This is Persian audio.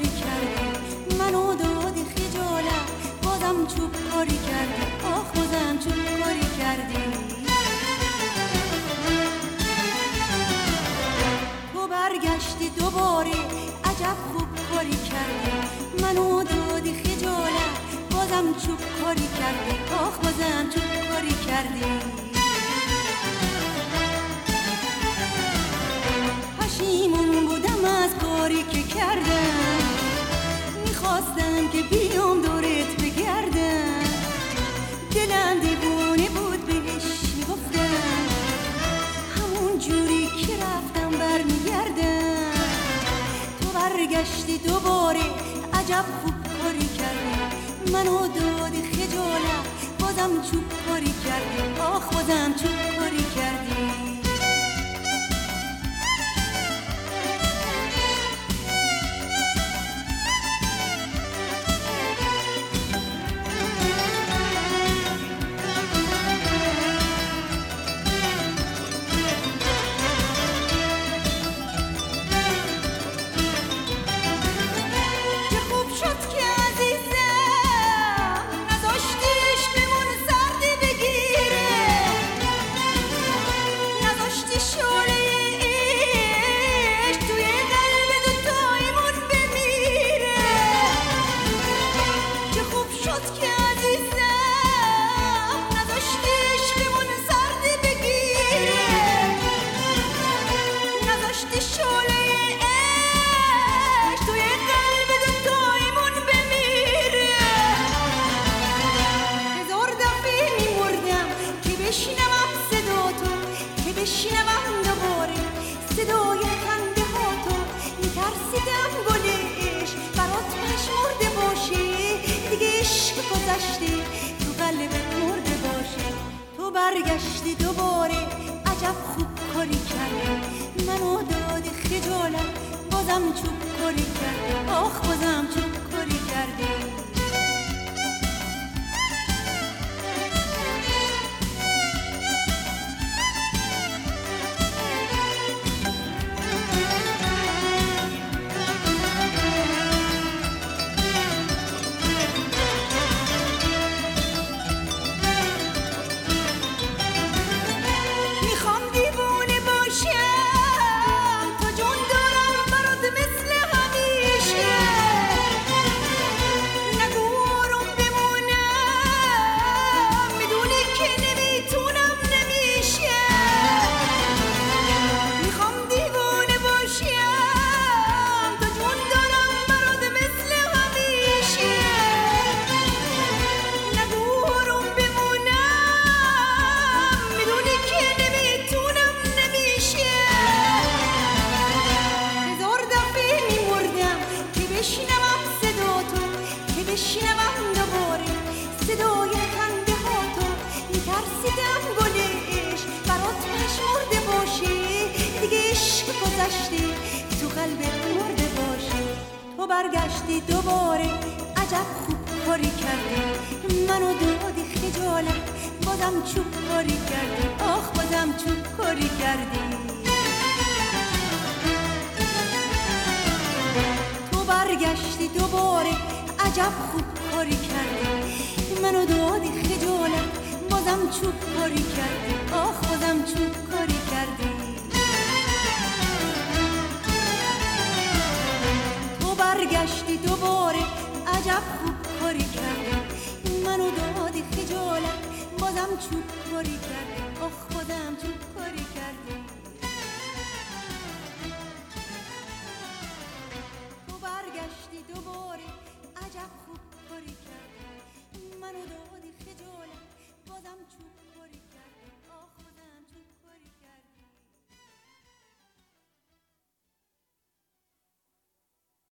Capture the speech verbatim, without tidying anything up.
کاری کردی، منو دادی خجالت، بازم چوب کاری کردی، آخ بازم چوب کاری کردی. تو برگشتی دوباره، عجب خوب کاری کردی، منو دادی خجالت، بازم چوب کاری کردی، آخ بازم چوب کاری کردی. پشیمون بودم از کاری که کردم، میخواستم که بیام دورت بگردم، دلم دیوونه بود بهش میگفتم همون جوری که رفتم برمیگردم. تو برگشتی دوباره، عجب خوب کاری کردی، منو دادی خجالت، بازم چوب کاری کردی، آخ بازم چوب کاری کردی. صدای خنده ها تو میترسیدم گلش برات پشمرده باشه، دیگه عشق گذشته تو قلبت مرده باشه. تو برگشتی دوباره، عجب خوب کاری کردی، منو دادی خجالت، بازم چوب کاری کردی، آخ بازم چوب کاری کردی. بشنوم دوباره صدای خنده ها تو میترسیدم گلش برات پشمرده باشه، دیگه عشق گذشته تو قلبت مرده باشه. تو برگشتی دوباره، عجب خوب کاری کردی، منو دادی خجالت، بازم چوب کاری کردی، آخ بازم چوب کاری کردی. تو برگشتی دوباره، عجب خوب کاری کردی، منو دادی خجالت، بازم چوب کاری کردی، آخ بازم چوب کاری کردی. تو برگشتی دوباره، عجب خوب کاری کردی، منو دادی خجالت، بازم چوب کاری کردی، آخ بازم چوب کاری کردی.